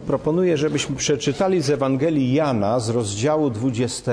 proponuję, żebyśmy przeczytali z Ewangelii Jana z rozdziału 20.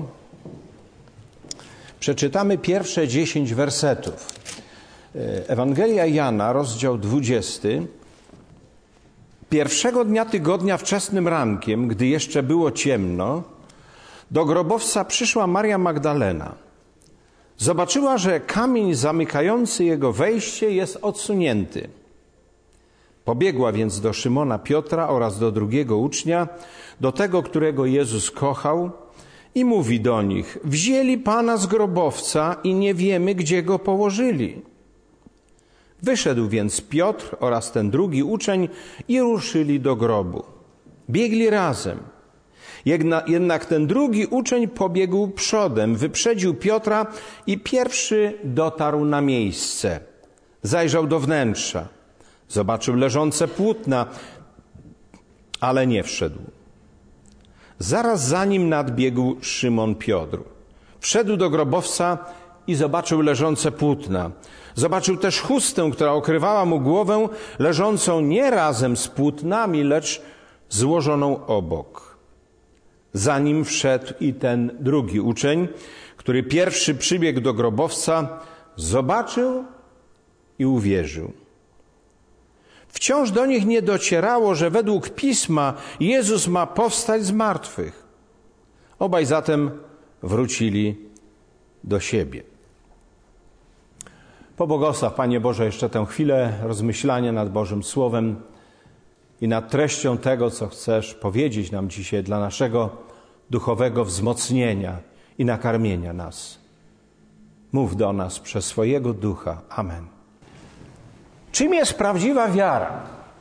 Przeczytamy pierwsze 10 wersetów. Ewangelia Jana, rozdział 20. Pierwszego dnia tygodnia wczesnym rankiem, gdy jeszcze było ciemno, do grobowca przyszła Maria Magdalena. Zobaczyła, że kamień zamykający jego wejście jest odsunięty. Pobiegła więc do Szymona Piotra oraz do drugiego ucznia, do tego, którego Jezus kochał, i mówi do nich: wzięli Pana z grobowca i nie wiemy, gdzie go położyli. Wyszedł więc Piotr oraz ten drugi uczeń i ruszyli do grobu. Biegli razem. Jednak ten drugi uczeń pobiegł przodem, wyprzedził Piotra i pierwszy dotarł na miejsce. Zajrzał do wnętrza. Zobaczył leżące płótna, ale nie wszedł. Zaraz za nim nadbiegł Szymon Piotr. Wszedł do grobowca i zobaczył leżące płótna. Zobaczył też chustę, która okrywała mu głowę, leżącą nie razem z płótnami, lecz złożoną obok. Za nim wszedł i ten drugi uczeń, który pierwszy przybiegł do grobowca, zobaczył i uwierzył. Wciąż do nich nie docierało, że według Pisma Jezus ma powstać z martwych. Obaj zatem wrócili do siebie. Pobłogosław, Panie Boże, jeszcze tę chwilę rozmyślania nad Bożym Słowem i nad treścią tego, co chcesz powiedzieć nam dzisiaj dla naszego duchowego wzmocnienia i nakarmienia nas. Mów do nas przez swojego Ducha. Amen. Czym jest prawdziwa wiara?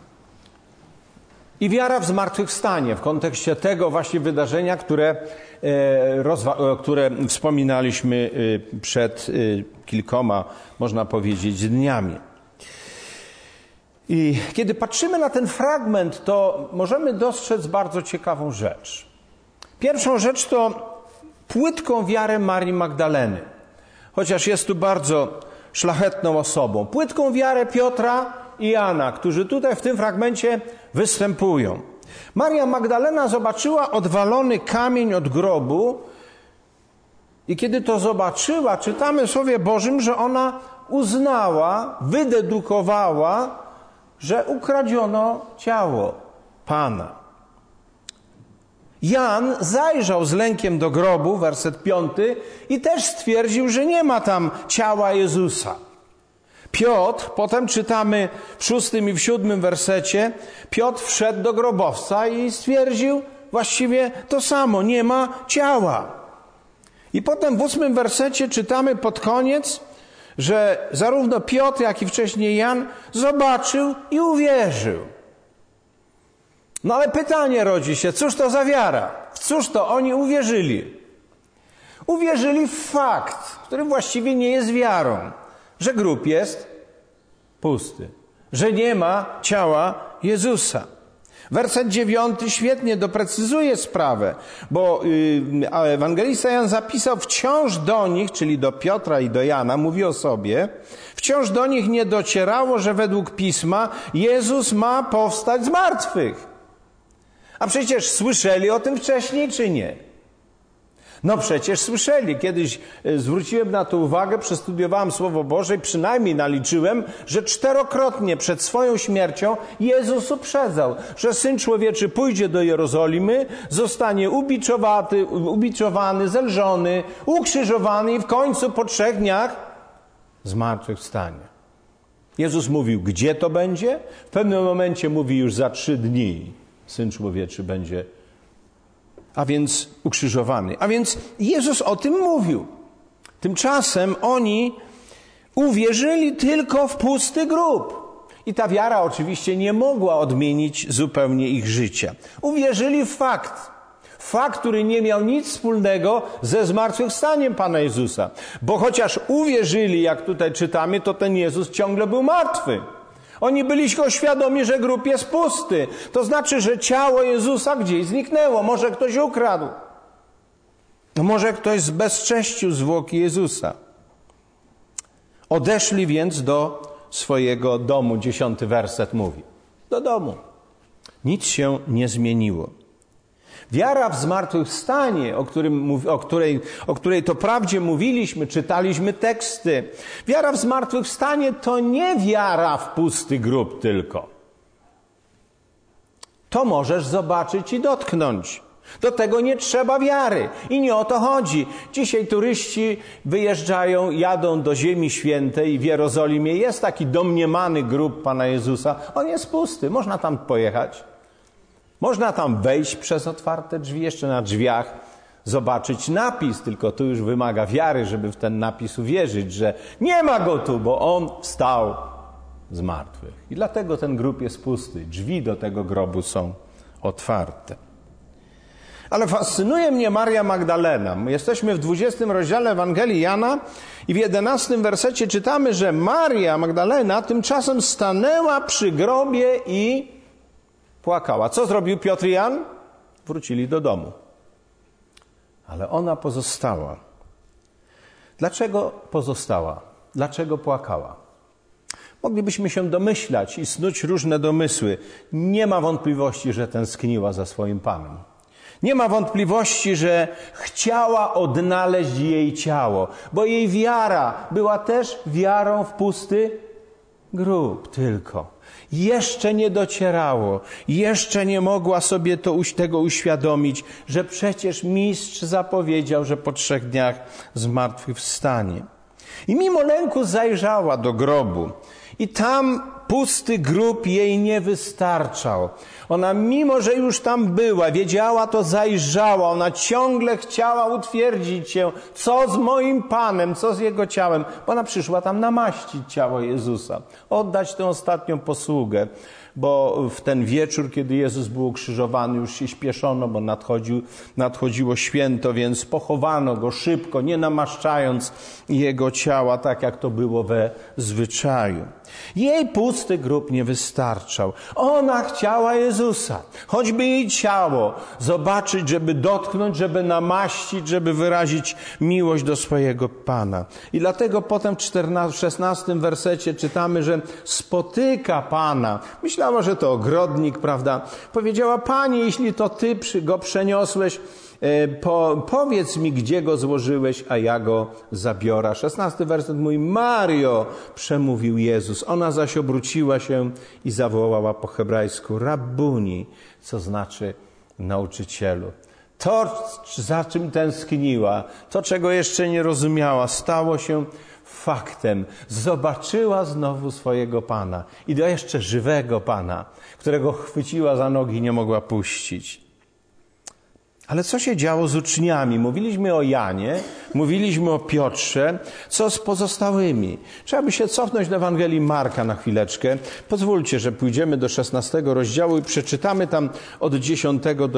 I wiara w zmartwychwstanie w kontekście tego właśnie wydarzenia, które wspominaliśmy przed kilkoma, można powiedzieć, dniami. I kiedy patrzymy na ten fragment, to możemy dostrzec bardzo ciekawą rzecz. Pierwszą rzecz to płytką wiarę Marii Magdaleny, chociaż jest tu bardzo szlachetną osobą. Płytką wiarę Piotra i Jana, którzy tutaj w tym fragmencie występują. Maria Magdalena zobaczyła odwalony kamień od grobu i kiedy to zobaczyła, czytamy w Słowie Bożym, że ona uznała, wydedukowała, że ukradziono ciało Pana. Jan zajrzał z lękiem do grobu, werset 5, i też stwierdził, że nie ma tam ciała Jezusa. Piotr, potem czytamy w 6 i w 7 wersecie, Piotr wszedł do grobowca i stwierdził właściwie to samo, nie ma ciała. I potem w 8 wersecie czytamy pod koniec, że zarówno Piotr, jak i wcześniej Jan zobaczył i uwierzył. No ale pytanie rodzi się, cóż to za wiara? W cóż to oni uwierzyli? Uwierzyli w fakt, który właściwie nie jest wiarą, że grób jest pusty, że nie ma ciała Jezusa. Werset 9 świetnie doprecyzuje sprawę, bo ewangelista Jan zapisał: wciąż do nich, czyli do Piotra i do Jana, mówi o sobie, wciąż do nich nie docierało, że według Pisma Jezus ma powstać z martwych. A przecież słyszeli o tym wcześniej, czy nie? No przecież słyszeli. Kiedyś zwróciłem na to uwagę, przestudiowałem Słowo Boże i przynajmniej naliczyłem, że 4-krotnie przed swoją śmiercią Jezus uprzedzał, że Syn Człowieczy pójdzie do Jerozolimy, zostanie ubiczowany, zelżony, ukrzyżowany i w końcu po 3 dniach zmartwychwstanie. Jezus mówił, gdzie to będzie? W pewnym momencie mówi, już za 3 dni Syn Człowieczy będzie, a więc ukrzyżowany. A więc Jezus o tym mówił. Tymczasem oni uwierzyli tylko w pusty grób. I ta wiara oczywiście nie mogła odmienić zupełnie ich życia. Uwierzyli w fakt. Fakt, który nie miał nic wspólnego ze zmartwychwstaniem Pana Jezusa. Bo chociaż uwierzyli, jak tutaj czytamy, to ten Jezus ciągle był martwy. Oni byli świadomi, że grób jest pusty. To znaczy, że ciało Jezusa gdzieś zniknęło. Może ktoś ukradł. Może ktoś zbezcześcił zwłoki Jezusa. Odeszli więc do swojego domu. 10 werset mówi. Do domu. Nic się nie zmieniło. Wiara w zmartwychwstanie, o której to prawdzie mówiliśmy, czytaliśmy teksty. Wiara w zmartwychwstanie to nie wiara w pusty grób tylko. To możesz zobaczyć i dotknąć. Do tego nie trzeba wiary. I nie o to chodzi. Dzisiaj turyści wyjeżdżają, jadą do Ziemi Świętej i w Jerozolimie jest taki domniemany grób Pana Jezusa. On jest pusty. Można tam pojechać. Można tam wejść przez otwarte drzwi. Jeszcze na drzwiach zobaczyć napis. Tylko tu już wymaga wiary, żeby w ten napis uwierzyć, że nie ma go tu, bo On wstał z martwych. I dlatego ten grób jest pusty. Drzwi do tego grobu są otwarte. Ale fascynuje mnie Maria Magdalena. My jesteśmy w 20 rozdziale Ewangelii Jana i w 11 wersecie czytamy, że Maria Magdalena tymczasem stanęła przy grobie i płakała. Co zrobił Piotr i Jan? Wrócili do domu. Ale ona pozostała. Dlaczego pozostała? Dlaczego płakała? Moglibyśmy się domyślać i snuć różne domysły. Nie ma wątpliwości, że tęskniła za swoim Panem. Nie ma wątpliwości, że chciała odnaleźć jej ciało, bo jej wiara była też wiarą w pusty grób tylko. Jeszcze nie docierało, jeszcze nie mogła sobie tego uświadomić, że przecież mistrz zapowiedział, że po 3 dniach zmartwychwstanie. I mimo lęku zajrzała do grobu i tam pusty grób jej nie wystarczał. Ona, mimo że już tam była, wiedziała to, zajrzała. Ona ciągle chciała utwierdzić się, co z moim Panem, co z Jego ciałem. Bo ona przyszła tam namaścić ciało Jezusa. Oddać tę ostatnią posługę. Bo w ten wieczór, kiedy Jezus był ukrzyżowany, już się śpieszono, bo nadchodziło święto, więc pochowano Go szybko, nie namaszczając Jego ciała, tak jak to było we zwyczaju. Jej pusty grób nie wystarczał. Ona chciała Jezusa, choćby jej ciało zobaczyć, żeby dotknąć, żeby namaścić, żeby wyrazić miłość do swojego Pana. I dlatego potem w 16 wersecie czytamy, że spotyka Pana. Myślała, że to ogrodnik, prawda? Powiedziała: Panie, jeśli to Ty go przeniosłeś, powiedz mi, gdzie go złożyłeś, a ja go zabiorę. 16 werset mówi: Mario, przemówił Jezus. Ona zaś obróciła się i zawołała po hebrajsku: Rabbuni, co znaczy nauczycielu. To, za czym tęskniła, to, czego jeszcze nie rozumiała, stało się faktem. Zobaczyła znowu swojego Pana i to jeszcze żywego Pana, którego chwyciła za nogi i nie mogła puścić. Ale co się działo z uczniami? Mówiliśmy o Janie, mówiliśmy o Piotrze. Co z pozostałymi? Trzeba by się cofnąć do Ewangelii Marka na chwileczkę. Pozwólcie, że pójdziemy do 16 rozdziału i przeczytamy tam od 10 do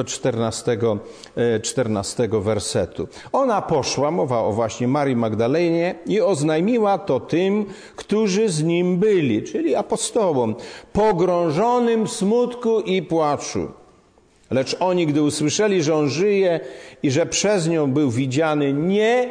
14 wersetu. Ona poszła, mowa o właśnie Marii Magdalenie, i oznajmiła to tym, którzy z nim byli, czyli apostołom, pogrążonym w smutku i płaczu. Lecz oni, gdy usłyszeli, że on żyje i że przez nią był widziany, nie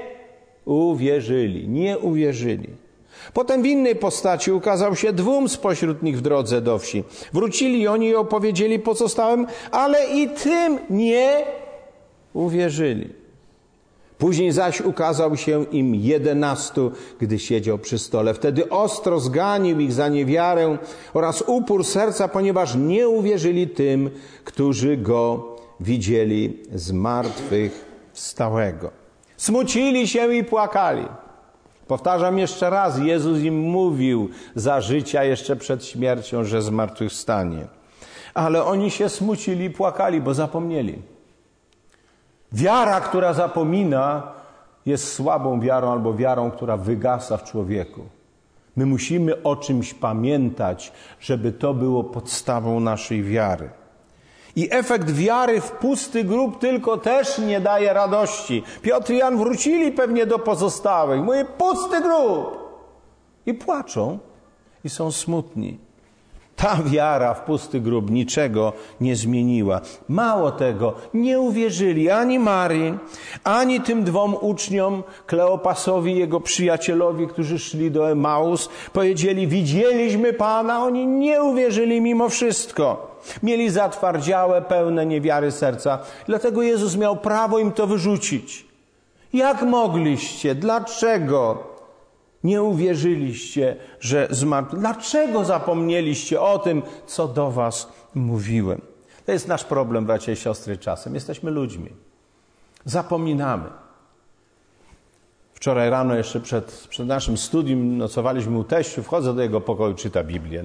uwierzyli. Potem w innej postaci ukazał się 2 spośród nich w drodze do wsi. Wrócili oni i opowiedzieli pozostałym, ale i tym nie uwierzyli. Później zaś ukazał się im 11, gdy siedział przy stole. Wtedy ostro zganił ich za niewiarę oraz upór serca, ponieważ nie uwierzyli tym, którzy go widzieli zmartwychwstałego. Smucili się i płakali. Powtarzam jeszcze raz, Jezus im mówił za życia jeszcze przed śmiercią, że zmartwychwstanie. Ale oni się smucili i płakali, bo zapomnieli. Wiara, która zapomina, jest słabą wiarą albo wiarą, która wygasa w człowieku. My musimy o czymś pamiętać, żeby to było podstawą naszej wiary. I efekt wiary w pusty grób tylko też nie daje radości. Piotr i Jan wrócili pewnie do pozostałych. Mówi: pusty grób! I płaczą i są smutni. Ta wiara w pusty grób niczego nie zmieniła. Mało tego, nie uwierzyli ani Marii, ani tym 2 uczniom, Kleopasowi i jego przyjacielowi, którzy szli do Emaus. Powiedzieli: widzieliśmy Pana, oni nie uwierzyli mimo wszystko. Mieli zatwardziałe, pełne niewiary serca. Dlatego Jezus miał prawo im to wyrzucić. Jak mogliście? Dlaczego nie uwierzyliście, że zmarł? Dlaczego zapomnieliście o tym, co do was mówiłem? To jest nasz problem, bracia i siostry, czasem. Jesteśmy ludźmi. Zapominamy. Wczoraj rano jeszcze przed naszym studium nocowaliśmy u teściu. Wchodzę do jego pokoju, czyta Biblię.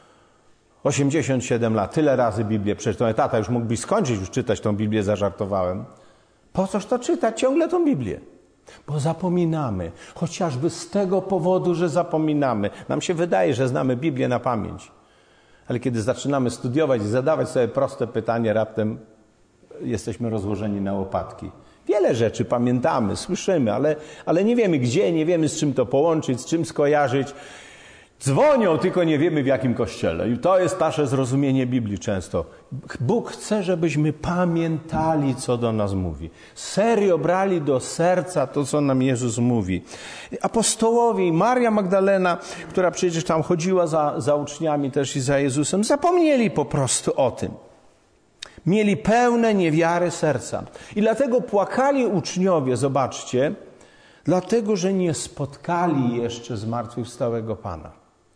87 lat, tyle razy Biblię przeczytałem. Tata, już mógłbyś skończyć już czytać tą Biblię, zażartowałem. Po coż to czytać ciągle tą Biblię? Bo zapominamy. Chociażby z tego powodu, że zapominamy. Nam się wydaje, że znamy Biblię na pamięć. Ale kiedy zaczynamy studiować i zadawać sobie proste pytanie, raptem jesteśmy rozłożeni na łopatki. Wiele rzeczy pamiętamy, słyszymy, ale nie wiemy gdzie, nie wiemy z czym to połączyć, z czym skojarzyć. Dzwonią, tylko nie wiemy w jakim kościele. I to jest nasze zrozumienie Biblii często. Bóg chce, żebyśmy pamiętali, co do nas mówi. Serio brali do serca to, co nam Jezus mówi. Apostołowie i Maria Magdalena, która przecież tam chodziła za uczniami też i za Jezusem, zapomnieli po prostu o tym. Mieli pełne niewiary serca. I dlatego płakali uczniowie, zobaczcie, dlatego, że nie spotkali jeszcze zmartwychwstałego Pana.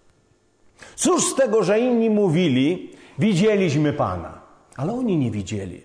Cóż z tego, że inni mówili, widzieliśmy Pana, ale oni nie widzieli.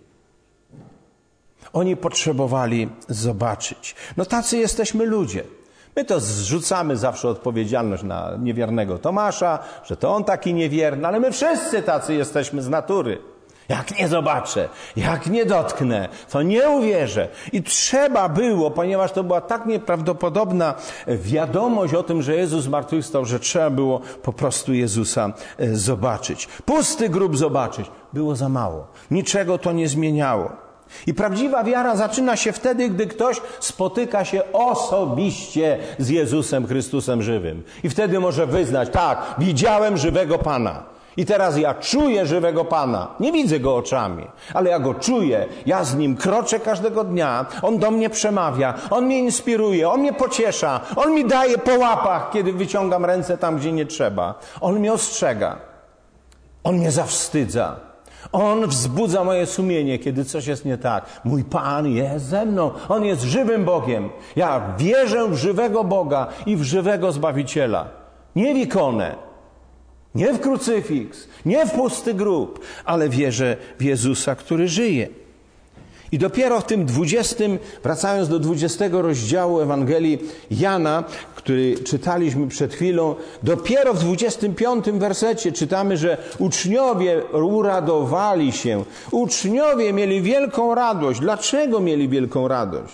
Oni potrzebowali zobaczyć. Tacy jesteśmy ludzie. My to zrzucamy zawsze odpowiedzialność na niewiernego Tomasza, że to on taki niewierny, ale my wszyscy tacy jesteśmy z natury. Jak nie zobaczę, jak nie dotknę, to nie uwierzę. I trzeba było, ponieważ to była tak nieprawdopodobna wiadomość o tym, że Jezus zmartwychwstał, że trzeba było po prostu Jezusa zobaczyć. Pusty grób zobaczyć. Było za mało. Niczego to nie zmieniało. I prawdziwa wiara zaczyna się wtedy, gdy ktoś spotyka się osobiście z Jezusem Chrystusem żywym. I wtedy może wyznać, tak, widziałem żywego Pana. I teraz ja czuję żywego Pana. Nie widzę Go oczami, ale ja Go czuję. Ja z Nim kroczę każdego dnia. On do mnie przemawia. On mnie inspiruje. On mnie pociesza. On mi daje po łapach, kiedy wyciągam ręce tam, gdzie nie trzeba. On mnie ostrzega. On mnie zawstydza. On wzbudza moje sumienie, kiedy coś jest nie tak. Mój Pan jest ze mną. On jest żywym Bogiem. Ja wierzę w żywego Boga i w żywego Zbawiciela. Nie w ikonę. Nie w krucyfiks, nie w pusty grób, ale wierzę w Jezusa, który żyje. I dopiero w tym 20, wracając do 20 rozdziału Ewangelii Jana, który czytaliśmy przed chwilą, dopiero w 25 wersecie czytamy, że uczniowie uradowali się. Uczniowie mieli wielką radość. Dlaczego mieli wielką radość?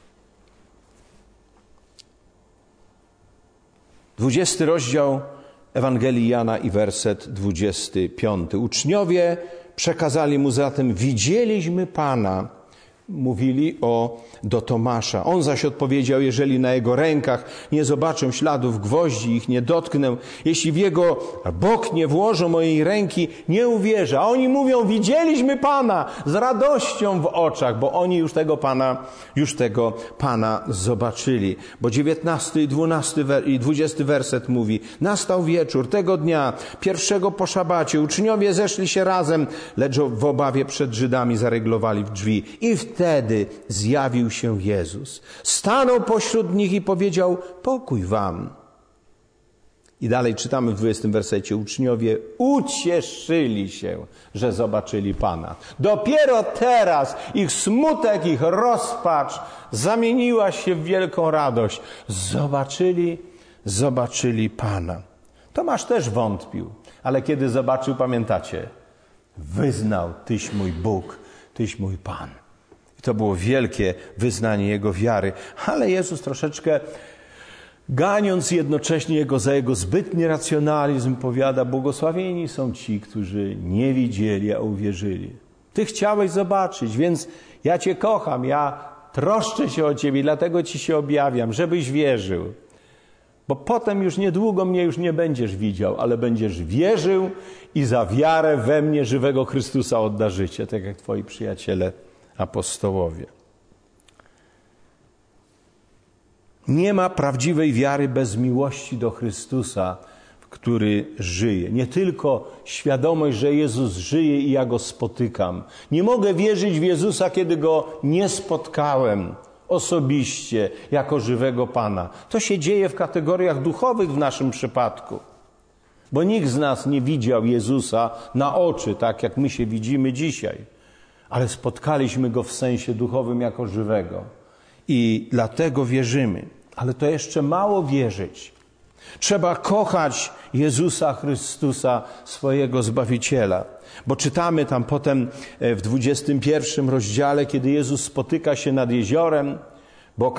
20 rozdział Ewangelii Jana i werset 25. Uczniowie przekazali mu zatem, widzieliśmy Pana. Mówili do Tomasza. On zaś odpowiedział, jeżeli na jego rękach nie zobaczę śladów gwoździ, ich nie dotknę, jeśli w jego bok nie włożą mojej ręki, nie uwierzę. A oni mówią, widzieliśmy Pana z radością w oczach, bo oni już tego Pana zobaczyli. Bo 19 i 20 werset mówi, nastał wieczór tego dnia, pierwszego po szabacie, uczniowie zeszli się razem, lecz w obawie przed Żydami zaryglowali w drzwi. I wtedy zjawił się Jezus. Stanął pośród nich i powiedział, pokój wam. I dalej czytamy w 20 wersecie, uczniowie ucieszyli się, że zobaczyli Pana. Dopiero teraz ich smutek, ich rozpacz zamieniła się w wielką radość. Zobaczyli Pana. Tomasz też wątpił, ale kiedy zobaczył, pamiętacie, wyznał, Tyś mój Bóg, Tyś mój Pan. To było wielkie wyznanie jego wiary. Ale Jezus troszeczkę ganiąc jednocześnie za jego zbytni racjonalizm powiada, błogosławieni są ci, którzy nie widzieli, a uwierzyli. Ty chciałeś zobaczyć, więc ja Cię kocham, ja troszczę się o Ciebie, dlatego Ci się objawiam, żebyś wierzył. Bo potem już niedługo mnie już nie będziesz widział, ale będziesz wierzył i za wiarę we mnie żywego Chrystusa odda życie, tak jak Twoi przyjaciele apostołowie. Nie ma prawdziwej wiary bez miłości do Chrystusa, który żyje. Nie tylko świadomość, że Jezus żyje i ja Go spotykam. Nie mogę wierzyć w Jezusa, kiedy Go nie spotkałem osobiście, jako żywego Pana. To się dzieje w kategoriach duchowych w naszym przypadku. Bo nikt z nas nie widział Jezusa na oczy, tak jak my się widzimy dzisiaj. Ale spotkaliśmy Go w sensie duchowym jako żywego. I dlatego wierzymy. Ale to jeszcze mało wierzyć. Trzeba kochać Jezusa Chrystusa, swojego Zbawiciela. Bo czytamy tam potem w 21 rozdziale, kiedy Jezus spotyka się nad jeziorem, bo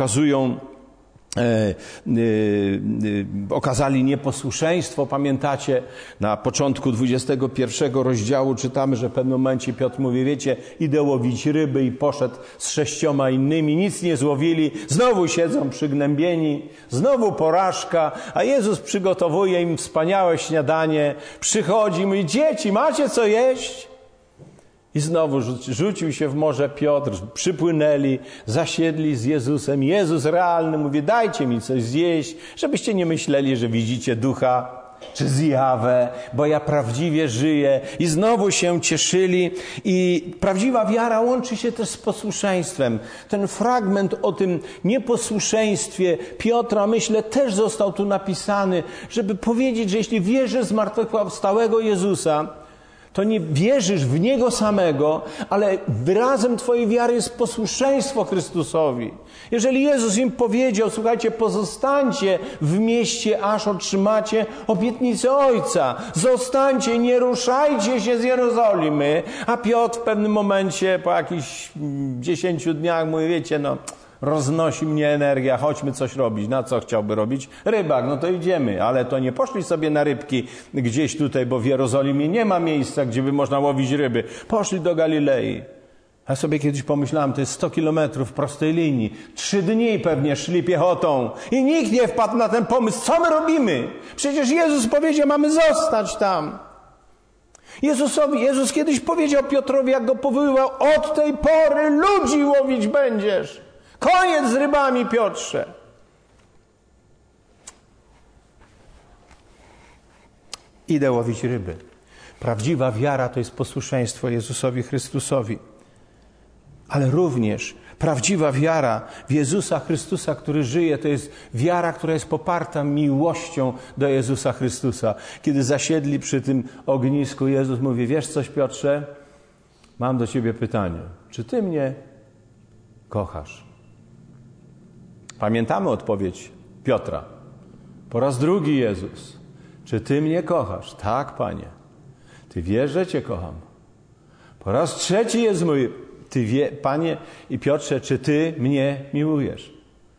okazali nieposłuszeństwo. Pamiętacie, na początku 21 rozdziału czytamy, że w pewnym momencie Piotr mówi, wiecie, idę łowić ryby i poszedł z 6 innymi, nic nie złowili, znowu siedzą przygnębieni, znowu porażka, a Jezus przygotowuje im wspaniałe śniadanie, przychodzi i mówi, dzieci, macie co jeść? I znowu rzucił się w morze Piotr, przypłynęli, zasiedli z Jezusem. Jezus realny mówi, dajcie mi coś zjeść, żebyście nie myśleli, że widzicie ducha czy zjawę, bo ja prawdziwie żyję. I znowu się cieszyli. I prawdziwa wiara łączy się też z posłuszeństwem. Ten fragment o tym nieposłuszeństwie Piotra, myślę, też został tu napisany, żeby powiedzieć, że jeśli wierzysz w zmartwychwstałego Jezusa, to nie wierzysz w Niego samego, ale wyrazem Twojej wiary jest posłuszeństwo Chrystusowi. Jeżeli Jezus im powiedział, słuchajcie, pozostańcie w mieście, aż otrzymacie obietnicę Ojca. Zostańcie, nie ruszajcie się z Jerozolimy. A Piotr w pewnym momencie, po jakichś 10 dniach mówi, wiecie, roznosi mnie energia, chodźmy coś robić. Na co chciałby robić? Rybak, to idziemy. Ale to nie poszli sobie na rybki gdzieś tutaj, bo w Jerozolimie nie ma miejsca, gdzie by można łowić ryby. Poszli do Galilei. Ja sobie kiedyś pomyślałem, to jest 100 kilometrów prostej linii. 3 dni pewnie szli piechotą. I nikt nie wpadł na ten pomysł. Co my robimy? Przecież Jezus powiedział, mamy zostać tam. Jezus kiedyś powiedział Piotrowi, jak go powoływał, od tej pory ludzi łowić będziesz. Koniec z rybami, Piotrze. Idę łowić ryby. Prawdziwa wiara to jest posłuszeństwo Jezusowi Chrystusowi. Ale również prawdziwa wiara w Jezusa Chrystusa, który żyje, to jest wiara, która jest poparta miłością do Jezusa Chrystusa. Kiedy zasiedli przy tym ognisku, Jezus mówi, wiesz coś, Piotrze? Mam do ciebie pytanie. Czy ty mnie kochasz? Pamiętamy odpowiedź Piotra. Po raz drugi Jezus. Czy ty mnie kochasz? Tak, Panie. Ty wiesz, że cię kocham. Po raz trzeci Jezus mówi, Panie i Piotrze, czy ty mnie miłujesz?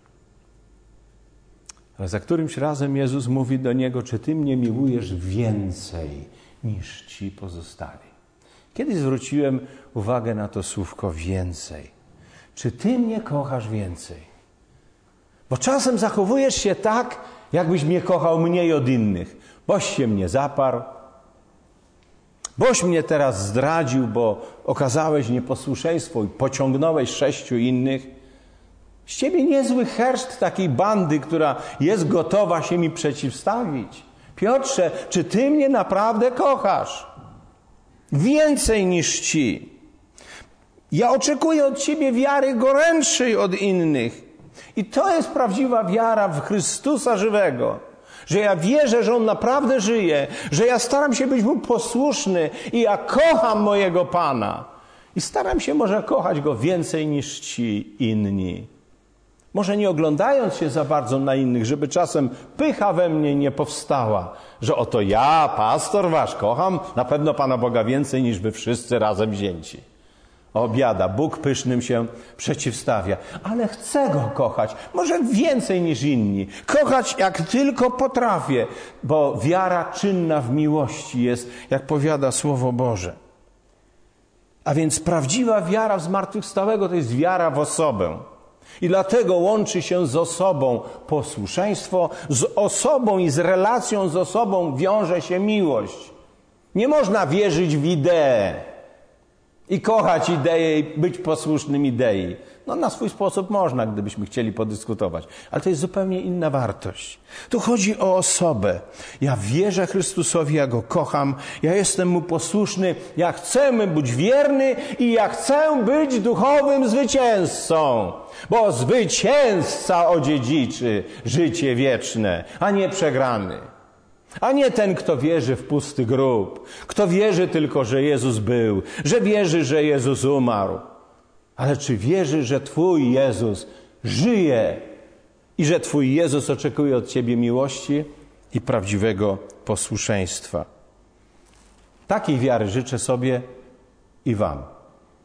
Ale za którymś razem Jezus mówi do niego, czy ty mnie miłujesz więcej niż ci pozostali? Kiedyś zwróciłem uwagę na to słówko więcej. Czy ty mnie kochasz więcej? Bo czasem zachowujesz się tak, jakbyś mnie kochał mniej od innych. Boś się mnie zaparł, boś mnie teraz zdradził, bo okazałeś nieposłuszeństwo i pociągnąłeś 6 innych. Z ciebie niezły herszt takiej bandy, która jest gotowa się mi przeciwstawić. Piotrze, czy ty mnie naprawdę kochasz? Więcej niż ci. Ja oczekuję od ciebie wiary gorętszej od innych. I to jest prawdziwa wiara w Chrystusa żywego. Że ja wierzę, że On naprawdę żyje, że ja staram się być Mu posłuszny i ja kocham mojego Pana. I staram się może kochać Go więcej niż ci inni. Może nie oglądając się za bardzo na innych, żeby czasem pycha we mnie nie powstała, że oto ja, pastor wasz, kocham na pewno Pana Boga więcej niż wy wszyscy razem wzięci. O biada, Bóg pysznym się przeciwstawia, ale chcę Go kochać, może więcej niż inni. Kochać jak tylko potrafię, bo wiara czynna w miłości jest, jak powiada Słowo Boże. A więc prawdziwa wiara w zmartwychwstałego to jest wiara w osobę. I dlatego łączy się z osobą posłuszeństwo, z osobą i z relacją z osobą wiąże się miłość. Nie można wierzyć w ideę. i kochać ideę i być posłusznym idei. No na swój sposób można, gdybyśmy chcieli podyskutować. Ale to jest zupełnie inna wartość. Tu chodzi o osobę. Ja wierzę Chrystusowi, ja Go kocham, ja jestem Mu posłuszny, ja chcę Mu być wierny i ja chcę być duchowym zwycięzcą. Bo zwycięzca odziedziczy życie wieczne, a nie przegrany. A nie ten, kto wierzy w pusty grób, kto wierzy tylko, że Jezus był, że wierzy, że Jezus umarł. Ale czy wierzy, że Twój Jezus żyje i że Twój Jezus oczekuje od Ciebie miłości i prawdziwego posłuszeństwa? Takiej wiary życzę sobie i Wam.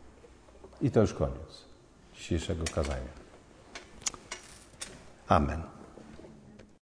I to już koniec dzisiejszego kazania. Amen.